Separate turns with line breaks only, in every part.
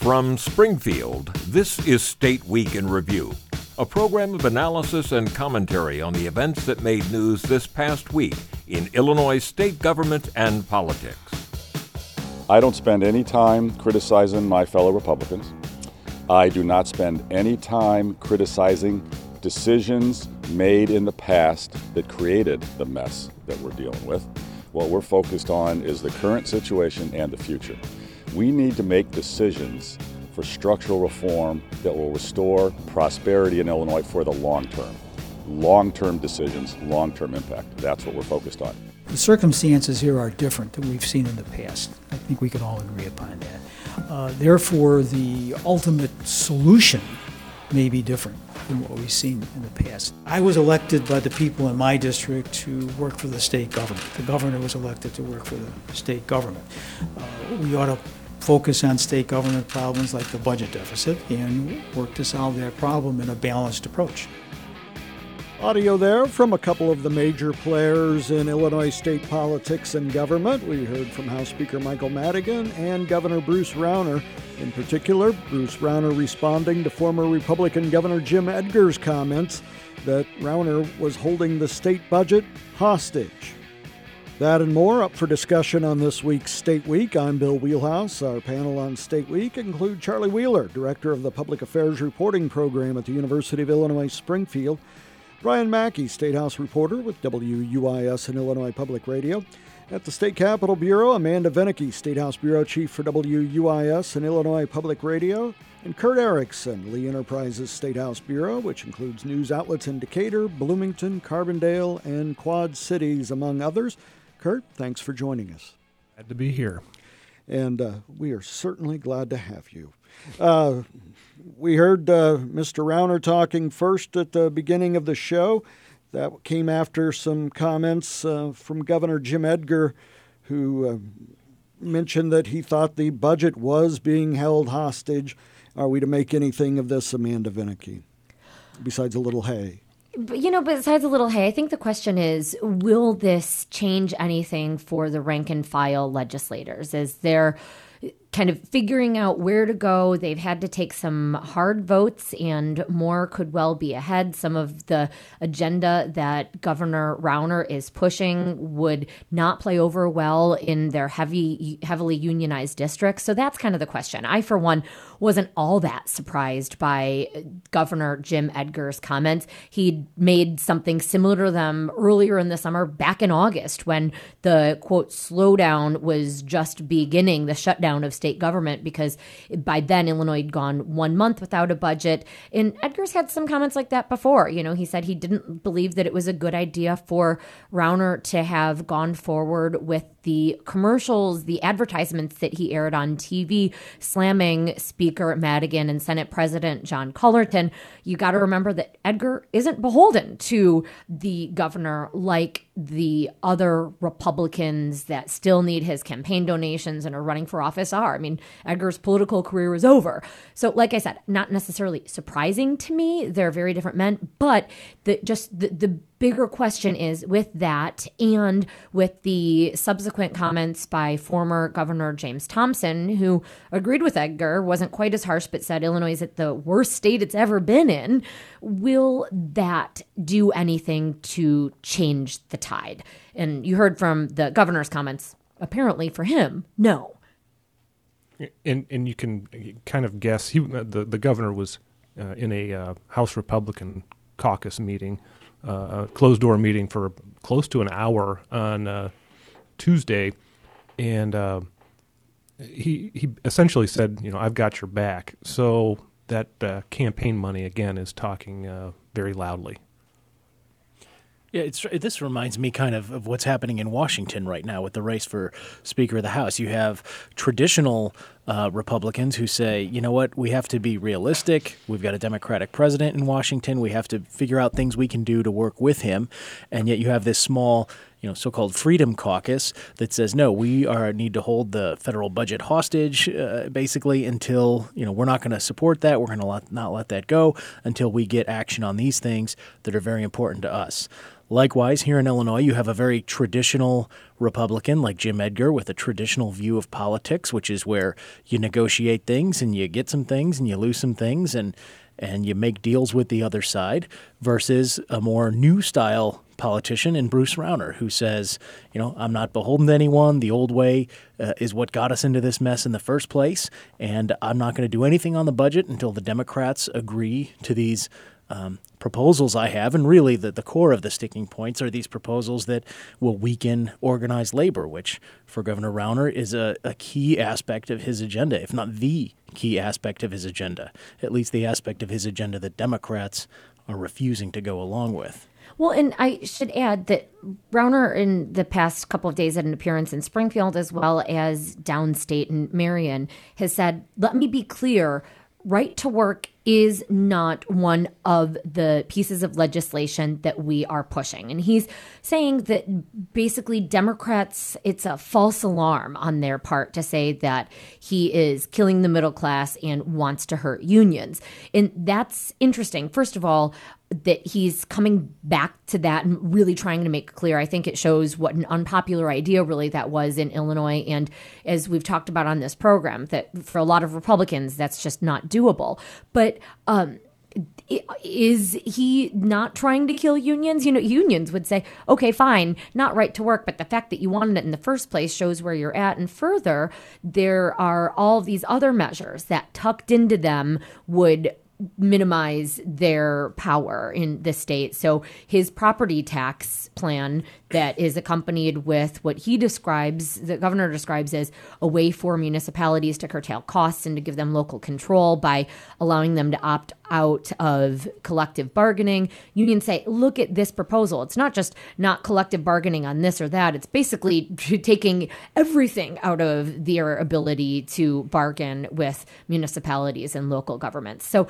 From Springfield, this is State Week in Review, a program of analysis and commentary on the events that made news this past week in Illinois state government and politics.
I don't spend any time criticizing my fellow Republicans. I do not spend any time criticizing decisions made in the past that created the mess that we're dealing with. What we're focused on is the current situation and the future. We need to make decisions for structural reform that will restore prosperity in Illinois for the long term. Long-term decisions, long-term impact. That's what we're focused on.
The circumstances here are different than we've seen in the past. I think we can all agree upon that. Therefore, the ultimate solution may be different than what we've seen in the past. I was elected by the people in my district to work for the state government. The governor was elected to work for the state government. We ought to focus on state government problems like the budget deficit and work to solve that problem in a balanced approach.
Audio there from a couple of the major players in Illinois state politics and government. We heard from House Speaker Michael Madigan and Governor Bruce Rauner. In particular, Bruce Rauner responding to former Republican Governor Jim Edgar's comments that Rauner was holding the state budget hostage. That and more up for discussion on this week's State Week. I'm Bill Wheelhouse. Our panel on State Week include Charlie Wheeler, Director of the Public Affairs Reporting Program at the University of Illinois Springfield, Brian Mackey, State House reporter with WUIS and Illinois Public Radio. At the State Capitol Bureau, Amanda Vinicky, State House Bureau Chief for WUIS and Illinois Public Radio, and Kurt Erickson, Lee Enterprises State House Bureau, which includes news outlets in Decatur, Bloomington, Carbondale, and Quad Cities, among others. Kurt, thanks for joining us.
Glad to be here.
And we are certainly glad to have you. We heard Mr. Rauner talking first at the beginning of the show. That came after some comments from Governor Jim Edgar, who mentioned that he thought the budget was being held hostage. Are we to make anything of this, Amanda Vinicky, besides a little hay?
Besides a little hay, I think the question is, will this change anything for the rank and file legislators? Is there kind of figuring out where to go? They've had to take some hard votes, and more could well be ahead. Some of the agenda that Governor Rauner is pushing would not play over well in their heavily unionized districts. So that's kind of the question. I, for one, wasn't all that surprised by Governor Jim Edgar's comments. He made something similar to them earlier in the summer, back in August, when the, quote, slowdown was just beginning, the shutdown of state government, because by then Illinois had gone 1 month without a budget. And Edgar's had some comments like that before. He said he didn't believe that it was a good idea for Rauner to have gone forward with the commercials, the advertisements that he aired on TV, slamming Speaker Madigan and Senate President John Cullerton. You got to remember that Edgar isn't beholden to the governor like the other Republicans that still need his campaign donations and are running for office are. I mean, Edgar's political career is over. So, like I said, not necessarily surprising to me. They're very different men, but the bigger question is, with that and with the subsequent comments by former Governor James Thompson, who agreed with Edgar, wasn't quite as harsh, but said Illinois is at the worst state it's ever been in, will that do anything to change the tide? And you heard from the governor's comments, apparently for him, no.
And you can kind of guess, the governor was in a House Republican caucus meeting, a closed-door meeting for close to an hour on Tuesday, and he essentially said, I've got your back. So that campaign money, again, is talking very loudly.
Yeah, this reminds me kind of what's happening in Washington right now with the race for Speaker of the House. You have traditional Republicans who say, you know what, we have to be realistic. We've got a Democratic president in Washington. We have to figure out things we can do to work with him. And yet you have this small, so-called Freedom Caucus that says, no, we need to hold the federal budget hostage, basically, until, we're not going to support that. We're going to not let that go until we get action on these things that are very important to us. Likewise, here in Illinois, you have a very traditional Republican like Jim Edgar with a traditional view of politics, which is where you negotiate things and you get some things and you lose some things and you make deals with the other side, versus a more new style politician in Bruce Rauner, who says, I'm not beholden to anyone. The old way is what got us into this mess in the first place, and I'm not going to do anything on the budget until the Democrats agree to these proposals I have. And really, the core of the sticking points are these proposals that will weaken organized labor, which for Governor Rauner is a key aspect of his agenda, if not the key aspect of his agenda, at least the aspect of his agenda that Democrats are refusing to go along with.
Well, and I should add that Rauner in the past couple of days had an appearance in Springfield as well as downstate in Marion has said, let me be clear, right to work is not one of the pieces of legislation that we are pushing. And he's saying that basically Democrats, it's a false alarm on their part to say that he is killing the middle class and wants to hurt unions. And that's interesting. First of all, that he's coming back to that and really trying to make clear. I think it shows what an unpopular idea really that was in Illinois. And as we've talked about on this program, that for a lot of Republicans, that's just not doable. But is he not trying to kill unions? Unions would say, okay, fine, not right to work, but the fact that you wanted it in the first place shows where you're at. And further, there are all these other measures that tucked into them would minimize their power in the state. So his property tax plan that is accompanied with what he describes, the governor describes as a way for municipalities to curtail costs and to give them local control by allowing them to opt out of collective bargaining. Unions say, look at this proposal. It's not just not collective bargaining on this or that. It's basically taking everything out of their ability to bargain with municipalities and local governments. So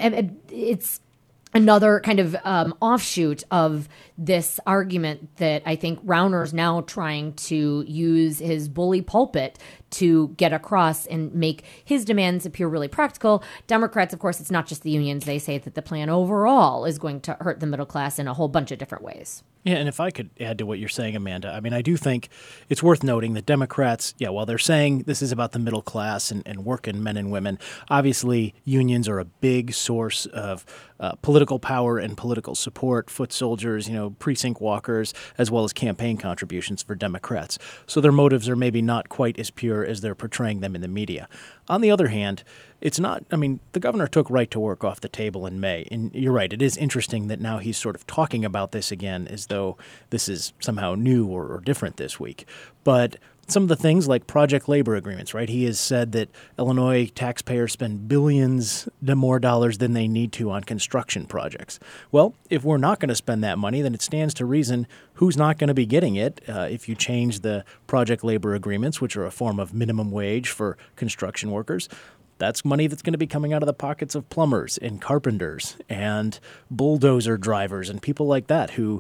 it's another kind of offshoot of this argument that I think Rauner is now trying to use his bully pulpit to get across and make his demands appear really practical. Democrats, of course, it's not just the unions. They say that the plan overall is going to hurt the middle class in a whole bunch of different ways.
Yeah, and if I could add to what you're saying, Amanda, I mean, I do think it's worth noting that Democrats, while they're saying this is about the middle class and working men and women, obviously unions are a big source of political power and political support, foot soldiers, precinct walkers, as well as campaign contributions for Democrats. So their motives are maybe not quite as pure as they're portraying them in the media. On the other hand, it's not, the governor took right to work off the table in May. And you're right, it is interesting that now he's sort of talking about this again as though this is somehow new or different this week. But some of the things like project labor agreements, right? He has said that Illinois taxpayers spend billions more dollars than they need to on construction projects. Well, if we're not going to spend that money, then it stands to reason who's not going to be getting it if you change the project labor agreements, which are a form of minimum wage for construction workers. That's money that's going to be coming out of the pockets of plumbers and carpenters and bulldozer drivers and people like that who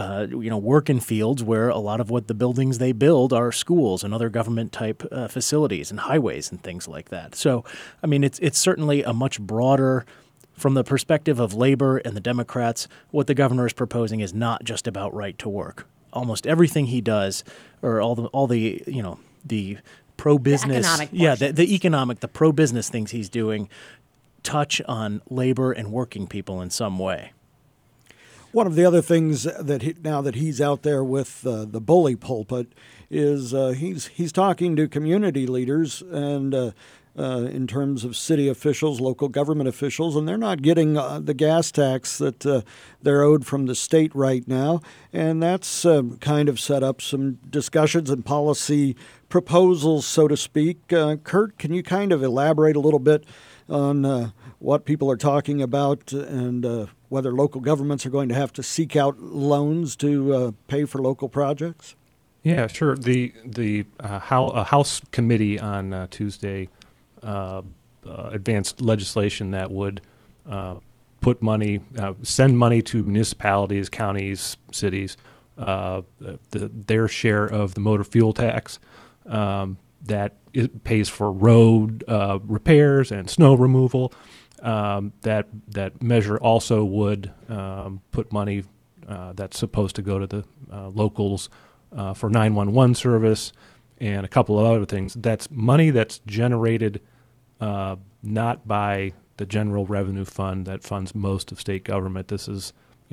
work in fields where a lot of what the buildings they build are schools and other government-type facilities and highways and things like that. So, it's certainly a much broader, from the perspective of labor and the Democrats, what the governor is proposing is not just about right to work. Almost everything he does, or all the pro-business, the pro-business things he's doing touch on labor and working people in some way.
One of the other things that now that he's out there with the bully pulpit is he's talking to community leaders and in terms of city officials, local government officials, and they're not getting the gas tax that they're owed from the state right now. And that's kind of set up some discussions and policy proposals, so to speak. Kurt, can you kind of elaborate a little bit on what people are talking about and whether local governments are going to have to seek out loans to pay for local projects?
Yeah, sure. The House committee on Tuesday advanced legislation that would put money, send money to municipalities, counties, cities, their share of the motor fuel tax that it pays for road repairs and snow removal. That measure also would put money that's supposed to go to the locals for 911 service and a couple of other things. That's money that's generated not by the general revenue fund that funds most of state government. This is,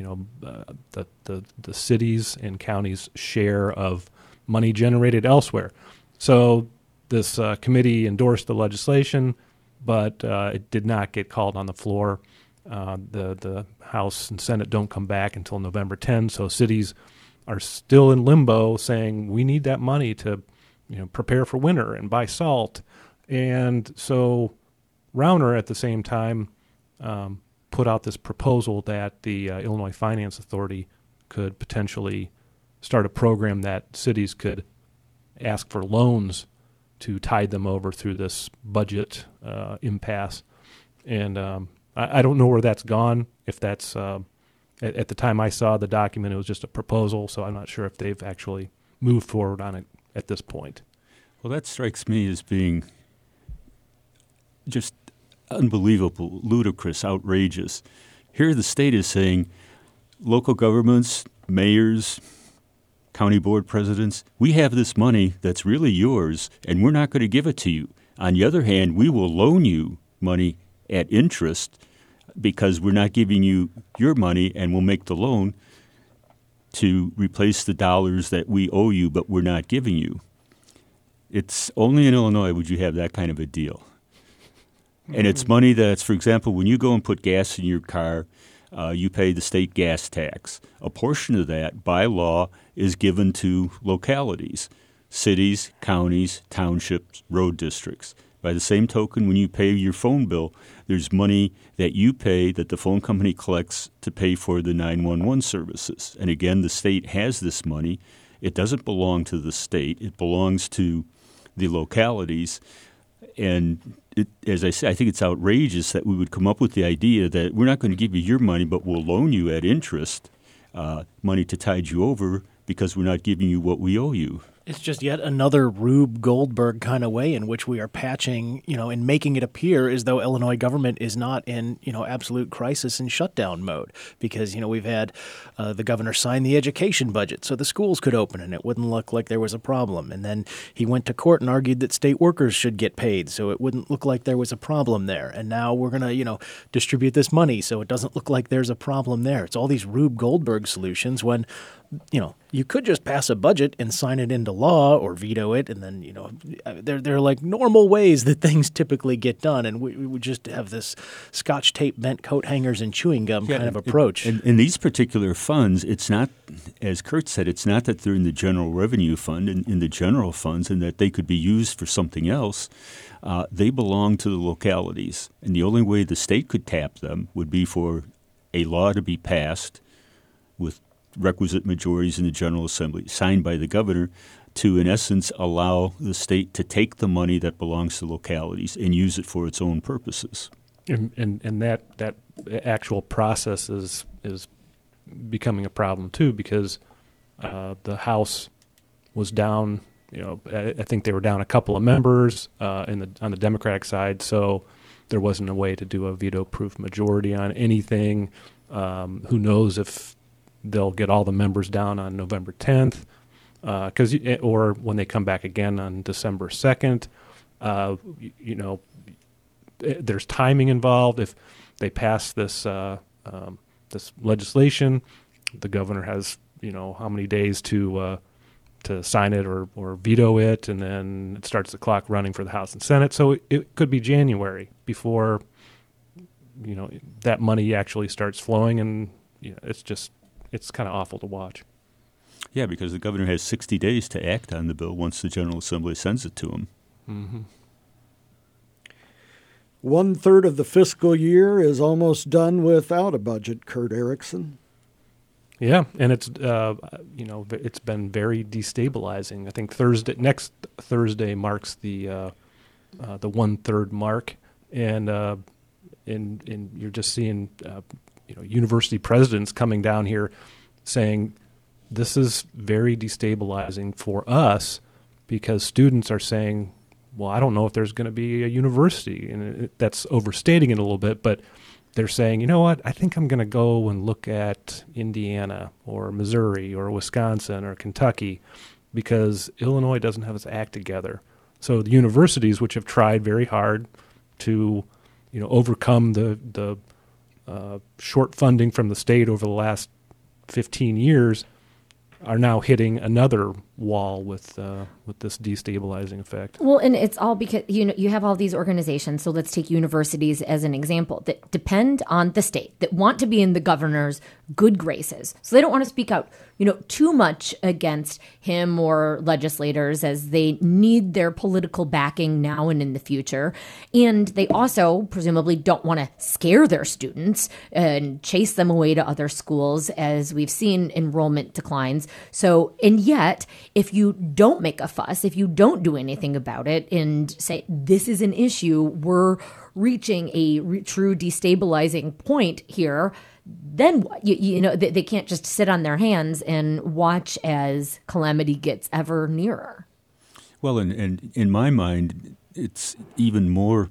the cities and counties' share of money generated elsewhere. So this committee endorsed the legislation, but it did not get called on the floor. The House and Senate don't come back until November 10, so cities are still in limbo saying we need that money to prepare for winter and buy salt. And so Rauner at the same time put out this proposal that the Illinois Finance Authority could potentially start a program that cities could ask for loans to tide them over through this budget impasse. And I don't know where that's gone. If that's at the time I saw the document, it was just a proposal, so I'm not sure if they've actually moved forward on it at this point.
Well, that strikes me as being just unbelievable, ludicrous, outrageous. Here the state is saying local governments, mayors, county board presidents, we have this money that's really yours, and we're not going to give it to you. On the other hand, we will loan you money at interest because we're not giving you your money, and we'll make the loan to replace the dollars that we owe you but we're not giving you. It's only in Illinois would you have that kind of a deal. And it's money that's, for example, when you go and put gas in your car, you pay the state gas tax. A portion of that, by law, is given to localities, cities, counties, townships, road districts. By the same token, when you pay your phone bill, there's money that you pay that the phone company collects to pay for the 911 services. And again, the state has this money. It doesn't belong to the state. It belongs to the localities. And as I say, I think it's outrageous that we would come up with the idea that we're not going to give you your money, but we'll loan you at interest money to tide you over because we're not giving you what we owe you.
It's just yet another Rube Goldberg kind of way in which we are patching, and making it appear as though Illinois government is not in, absolute crisis and shutdown mode. Because, we've had the governor sign the education budget so the schools could open and it wouldn't look like there was a problem. And then he went to court and argued that state workers should get paid so it wouldn't look like there was a problem there. And now we're going to, distribute this money so it doesn't look like there's a problem there. It's all these Rube Goldberg solutions when you could just pass a budget and sign it into law or veto it, and then, they're like normal ways that things typically get done, and we would just have this Scotch tape, bent coat hangers, and chewing gum kind of approach.
And in these particular funds, it's not, as Kurt said, it's not that they're in the general revenue fund, in the general funds, and that they could be used for something else. They belong to the localities, and the only way the state could tap them would be for a law to be passed with requisite majorities in the General Assembly, signed by the governor, to, in essence, allow the state to take the money that belongs to localities and use it for its own purposes.
And that actual process is becoming a problem, too, because the House was down, I think they were down a couple of members on the Democratic side, so there wasn't a way to do a veto-proof majority on anything. Who knows if they'll get all the members down on November 10th, or when they come back again on December 2nd. There's timing involved. If they pass this this legislation, the governor has how many days to sign it or veto it, and then it starts the clock running for the House and Senate. So it could be January before that money actually starts flowing, and it's kind of awful to watch.
Yeah, because the governor has 60 days to act on the bill once the General Assembly sends it to him.
Mm-hmm.
1/3 of the fiscal year is almost done without a budget, Kurt Erickson.
Yeah, and it's it's been very destabilizing. I think next Thursday marks the 1/3 mark, and you're just seeing university presidents coming down here saying this is very destabilizing for us because students are saying, well, I don't know if there's going to be a university, and that's overstating it a little bit, but they're saying, you know what, I think I'm going to go and look at Indiana or Missouri or Wisconsin or Kentucky because Illinois doesn't have its act together. So the universities, which have tried very hard to, overcome the short funding from the state over the last 15 years, are now hitting another wall with this destabilizing effect.
Well, and it's all because you have all these organizations. So let's take universities as an example that depend on the state, that want to be in the governor's good graces. So they don't want to speak out, too much against him or legislators, as they need their political backing now and in the future. And they also presumably don't want to scare their students and chase them away to other schools, as we've seen enrollment declines. So, and yet, if you don't make a fuss, if you don't do anything about it and say, this is an issue, we're reaching a true destabilizing point here, then what? They can't just sit on their hands and watch as calamity gets ever nearer.
Well, and in my mind, it's even more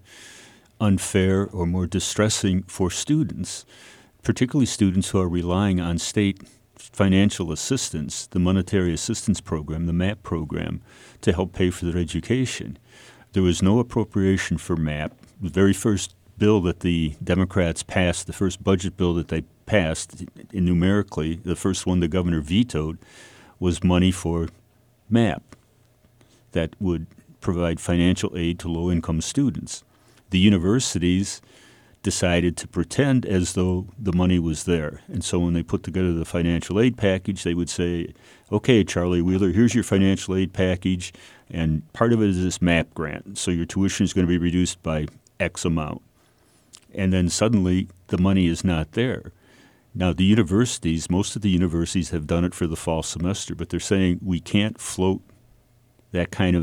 unfair or more distressing for students, particularly students who are relying on state financial assistance, the Monetary Assistance Program, the MAP program, to help pay for their education. There was no appropriation for MAP. The very first bill that the Democrats passed, the first budget bill that they passed, numerically, the first one the governor vetoed, was money for MAP that would provide financial aid to low-income students. The universities decided to pretend as though the money was there. And so when they put together the financial aid package, they would say, okay, Charlie Wheeler, here's your financial aid package, and part of it is this MAP grant. So your tuition is going to be reduced by X amount. And then suddenly the money is not there. Now the universities, most of the universities have done it for the fall semester, but they're saying we can't float that kind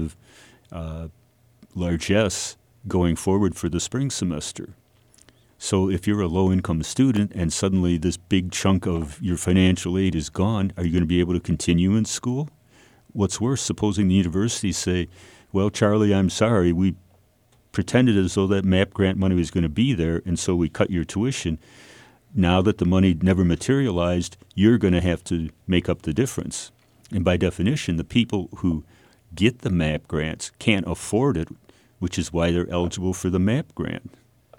of largesse going forward for the spring semester. So if you're a low-income student and suddenly this big chunk of your financial aid is gone, are you going to be able to continue in school? What's worse, supposing the universities say, well, Charlie, I'm sorry, we pretended as though that MAP grant money was going to be there, and so we cut your tuition. Now that the money never materialized, you're going to have to make up the difference. And by definition, the people who get the MAP grants can't afford it, which is why they're eligible for the MAP grant.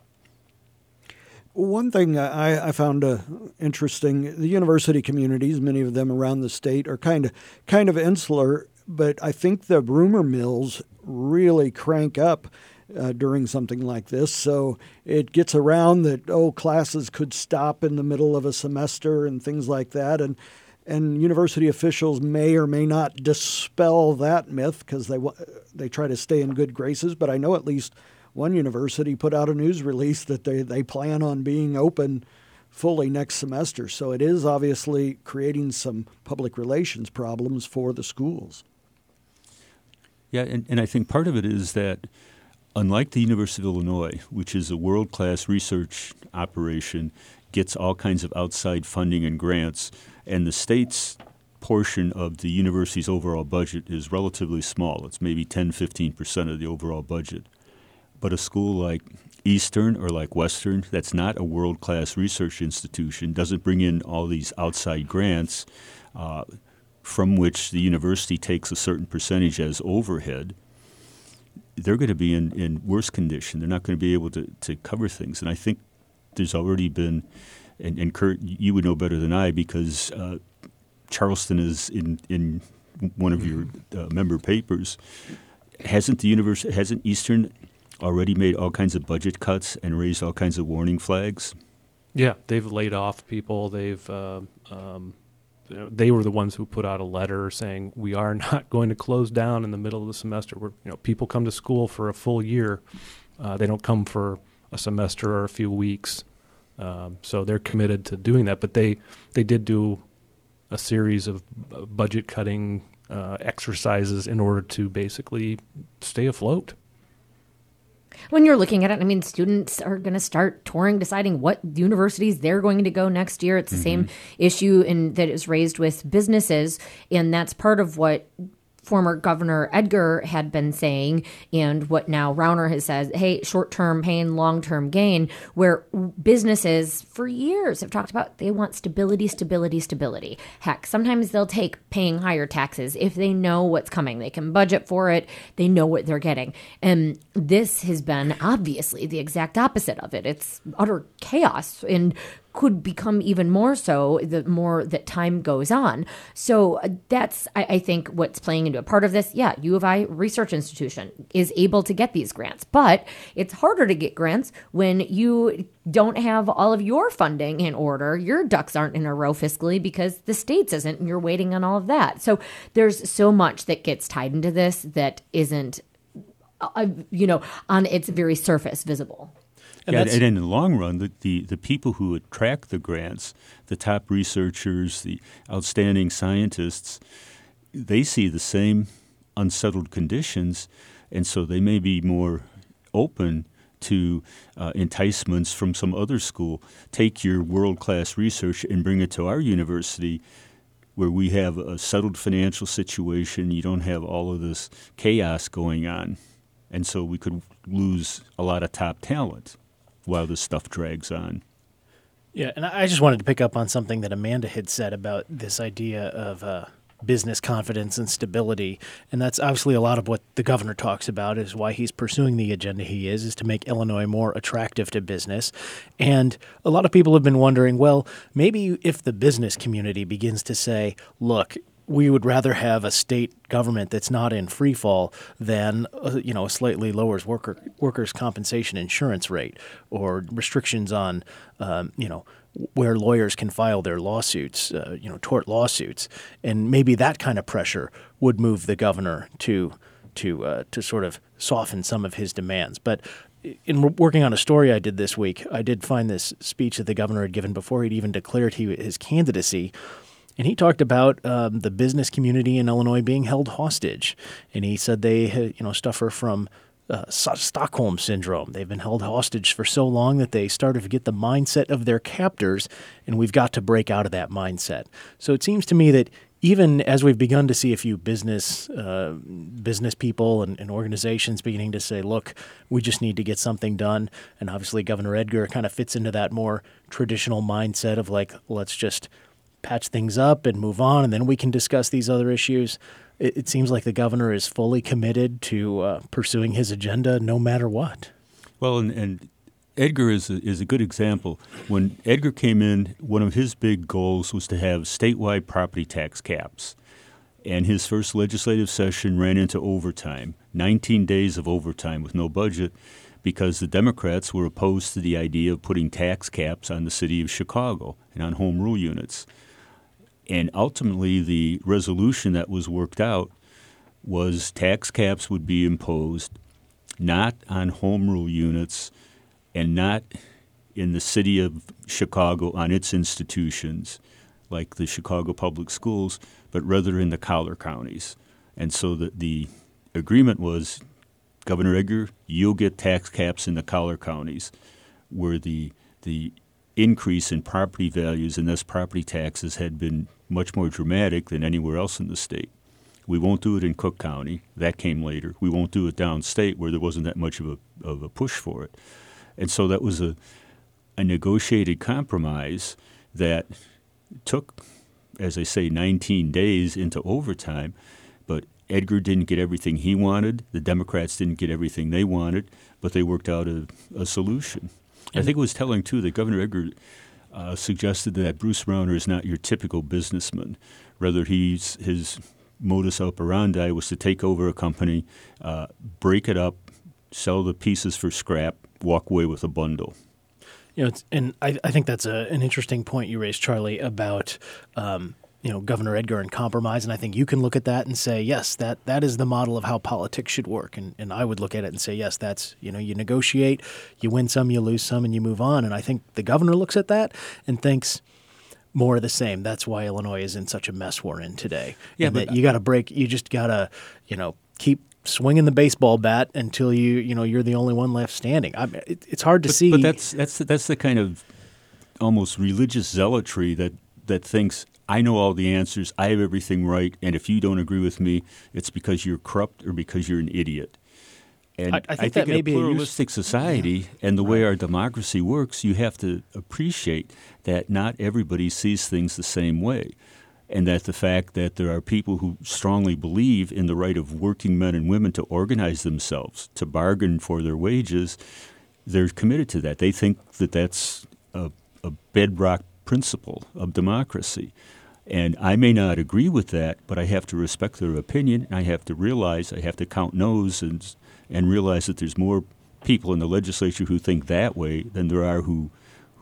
One thing I found interesting, the university communities, many of them around the state, are kind of insular, but I think the rumor mills really crank up during something like this. So it gets around that, classes could stop in the middle of a semester and things like that. And university officials may or may not dispel that myth because they try to stay in good graces. But I know at least one university put out a news release that they plan on being open fully next semester. So it is obviously creating some public relations problems for the schools.
Yeah, and I think part of it is that unlike the University of Illinois, which is a world-class research operation, gets all kinds of outside funding and grants, and the state's portion of the university's overall budget is relatively small. It's maybe 10-15% of the overall budget. But a school like Eastern or like Western, that's not a world-class research institution, doesn't bring in all these outside grants from which the university takes a certain percentage as overhead, they're going to be in worse condition. They're not going to be able to cover things. And I think there's already been, and Kurt, you would know better than I because Charleston is in one of your member papers. Hasn't Eastern already made all kinds of budget cuts and raised all kinds of warning flags?
Yeah, they've laid off people. They've they were the ones who put out a letter saying we are not going to close down in the middle of the semester. People come to school for a full year. They don't come for a semester or a few weeks. So they're committed to doing that. But they did do a series of budget cutting exercises in order to basically stay afloat.
When you're looking at it, students are going to start touring, deciding what universities they're going to go next year. It's the same issue that is raised with businesses, and that's part of what former Governor Edgar had been saying, and what now Rauner has said, hey, short-term pain, long-term gain, where businesses for years have talked about they want stability, stability, stability. Heck, sometimes they'll take paying higher taxes if they know what's coming. They can budget for it. They know what they're getting. And this has been obviously the exact opposite of it. It's utter chaos and could become even more so the more that time goes on. So that's, I think, what's playing into a part of this. Yeah, U of I Research Institution is able to get these grants, but it's harder to get grants when you don't have all of your funding in order. Your ducks aren't in a row fiscally because the state's isn't, and you're waiting on all of that. So there's so much that gets tied into this that isn't, on its very surface visible.
And in the long run, the people who attract the grants, the top researchers, the outstanding scientists, they see the same unsettled conditions, and so they may be more open to enticements from some other school. Take your world-class research and bring it to our university where we have a settled financial situation. You don't have all of this chaos going on, and so we could lose a lot of top talent while this stuff drags on.
Yeah, and I just wanted to pick up on something that Amanda had said about this idea of business confidence and stability, and that's obviously a lot of what the governor talks about is why he's pursuing the agenda he is to make Illinois more attractive to business. And a lot of people have been wondering, well, maybe if the business community begins to say, look, we would rather have a state government that's not in free fall than a slightly lowers workers' compensation insurance rate or restrictions on where lawyers can file their lawsuits, tort lawsuits, and maybe that kind of pressure would move the governor to sort of soften some of his demands. But in working on a story I did this week, I did find this speech that the governor had given before he'd even declared his candidacy. And he talked about the business community in Illinois being held hostage. And he said they suffer from Stockholm syndrome. They've been held hostage for so long that they started to get the mindset of their captors, and we've got to break out of that mindset. So it seems to me that even as we've begun to see a few business people and organizations beginning to say, look, we just need to get something done, and obviously Governor Edgar kind of fits into that more traditional mindset of like, let's just patch things up and move on, and then we can discuss these other issues. It seems like the governor is fully committed to pursuing his agenda no matter what.
Well, and Edgar is a good example. When Edgar came in, one of his big goals was to have statewide property tax caps. And his first legislative session ran into overtime, 19 days of overtime with no budget, because the Democrats were opposed to the idea of putting tax caps on the city of Chicago and on home rule units. And ultimately, the resolution that was worked out was tax caps would be imposed not on home rule units and not in the city of Chicago on its institutions, like the Chicago Public Schools, but rather in the collar counties. And so the agreement was, Governor Edgar, you'll get tax caps in the collar counties, where the increase in property values and thus property taxes had been much more dramatic than anywhere else in the state. We won't do it in Cook County. That came later. We won't do it downstate where there wasn't that much of a push for it. And so that was a negotiated compromise that took, as I say, 19 days into overtime. But Edgar didn't get everything he wanted. The Democrats didn't get everything they wanted, but they worked out a solution. I think it was telling, too, that Governor Edgar suggested that Bruce Rauner is not your typical businessman. Rather, his modus operandi was to take over a company, break it up, sell the pieces for scrap, walk away with a bundle.
And I think that's an interesting point you raised, Charlie, about Governor Edgar and compromise. And I think you can look at that and say, yes, that is the model of how politics should work. And I would look at it and say, yes, that's, you negotiate, you win some, you lose some, and you move on. And I think the governor looks at that and thinks more of the same. That's why Illinois is in such a mess we're in today. Yeah, and but you got to break. You just got to, keep swinging the baseball bat until you're the only one left standing. It's hard to see. But
that's the kind of almost religious zealotry that thinks I know all the answers, I have everything right, and if you don't agree with me, it's because you're corrupt or because you're an idiot. And
I think that
in
may
a
be
pluralistic society and the way our democracy works, you have to appreciate that not everybody sees things the same way, and that the fact that there are people who strongly believe in the right of working men and women to organize themselves, to bargain for their wages, they're committed to that. They think that that's a bedrock principle of democracy. And I may not agree with that, but I have to respect their opinion, and I have to realize, I have to count no's and realize that there's more people in the legislature who think that way than there are who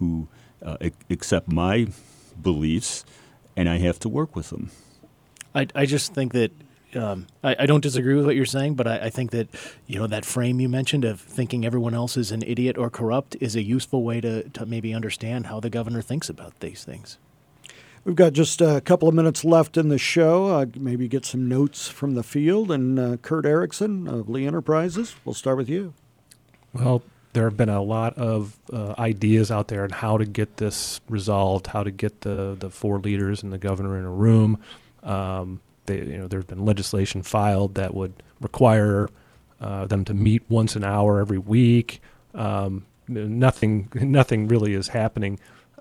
accept my beliefs, and I have to work with them.
I just think that I don't disagree with what you're saying, but I think that that frame you mentioned of thinking everyone else is an idiot or corrupt is a useful way to maybe understand how the governor thinks about these things.
We've got just a couple of minutes left in the show. Maybe get some notes from the field. And Kurt Erickson of Lee Enterprises, we'll start with you.
Well, there have been a lot of ideas out there on how to get this resolved, how to get the four leaders and the governor in a room. There's been legislation filed that would require them to meet once an hour every week. Nothing really is happening.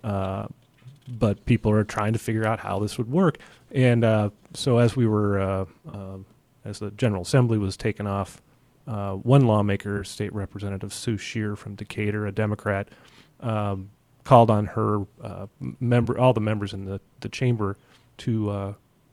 But people are trying to figure out how this would work. And so as we were, as the General Assembly was taken off, one lawmaker, State Representative Sue Scheer from Decatur, a Democrat, called on her all the members in the chamber to,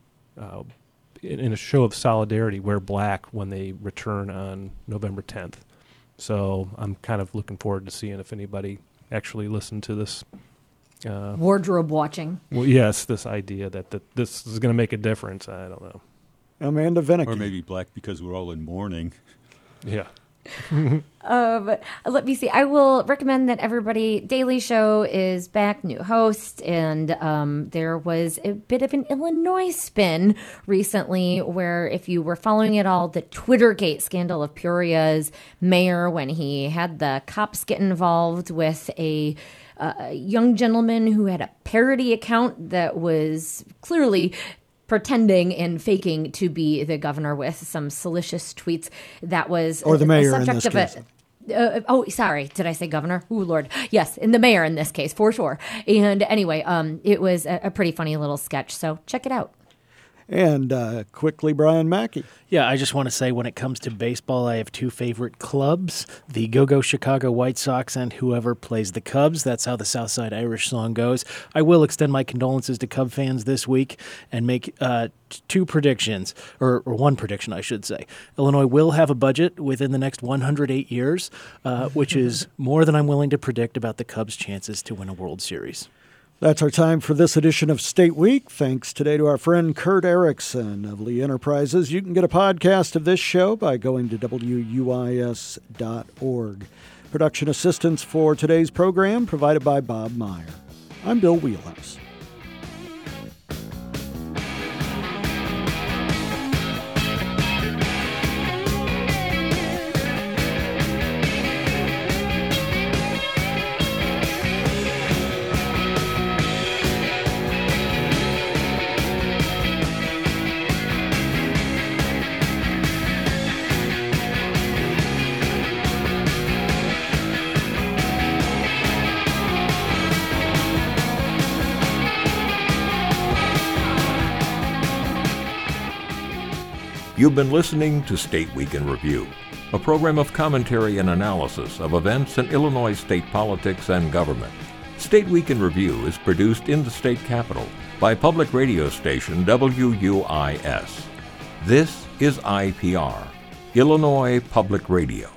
in a show of solidarity, wear black when they return on November 10th. So I'm kind of looking forward to seeing if anybody actually listened to this.
Wardrobe watching.
Well, yes, this idea that this is going to make a difference. I don't know.
Amanda Vinick.
Or maybe black because we're all in mourning.
Yeah.
Let me see. I will recommend that everybody, Daily Show is back, new host, and there was a bit of an Illinois spin recently where, if you were following it all, the Twittergate scandal of Peoria's mayor when he had the cops get involved with a young gentleman who had a parody account that was clearly pretending and faking to be the governor with some salacious tweets. That was
or the mayor in this case.
Sorry. Did I say governor? Ooh, Lord. Yes, in the mayor in this case, for sure. And anyway, it was a pretty funny little sketch. So check it out.
And quickly, Brian Mackey.
Yeah, I just want to say when it comes to baseball, I have two favorite clubs, the Go-Go Chicago White Sox and whoever plays the Cubs. That's how the Southside Irish song goes. I will extend my condolences to Cub fans this week and make two predictions, or one prediction, I should say. Illinois will have a budget within the next 108 years, which is more than I'm willing to predict about the Cubs' chances to win a World Series.
That's our time for this edition of State Week. Thanks today to our friend Kurt Erickson of Lee Enterprises. You can get a podcast of this show by going to WUIS.org. Production assistance for today's program provided by Bob Meyer. I'm Bill Wheelhouse.
You've been listening to State Week in Review, a program of commentary and analysis of events in Illinois state politics and government. State Week in Review is produced in the state capital by public radio station WUIS. This is IPR, Illinois Public Radio.